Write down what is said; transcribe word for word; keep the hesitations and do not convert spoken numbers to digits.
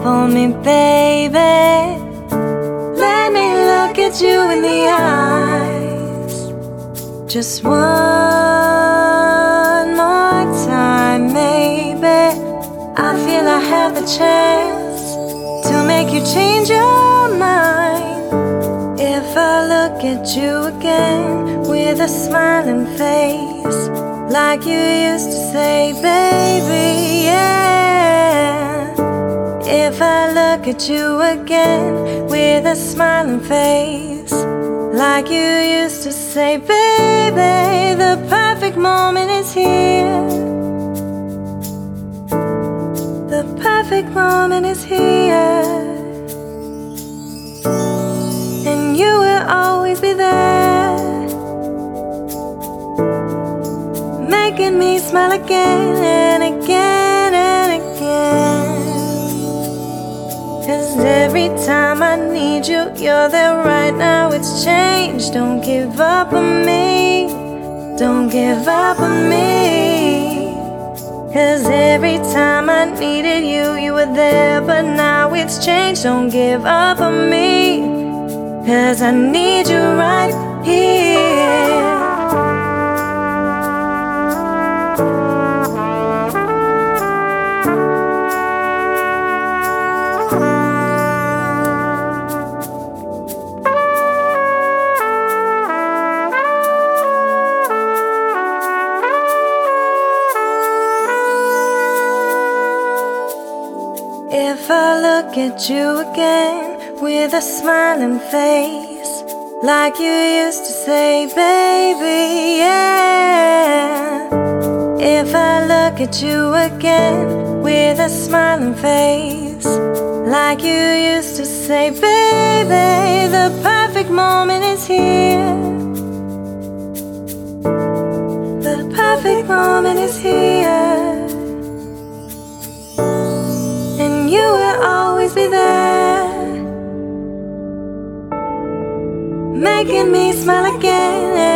for me, baby. Let me look at you in the eyes just one more time, maybe. I feel I have the chance to make you change your mind. If I look at you again with a smiling face, like you used to say, baby, yeah. If I look at you again with a smiling face, like you used to say, baby, the perfect moment is here. The perfect moment is here. And you will always be there, making me smile again and again and again. 'Cause every time I need you, you're there right now. It's changed. Don't give up on me. Don't give up on me. 'Cause every time I needed you, you were there. But now it's changed. Don't give up on me. 'Cause I need you right here. If I look at you again with a smiling face, like you used to say, baby, yeah. If I look at you again with a smiling face, like you used to say, baby, the perfect moment is here. The perfect moment is here. And you will always be there, making me smile again.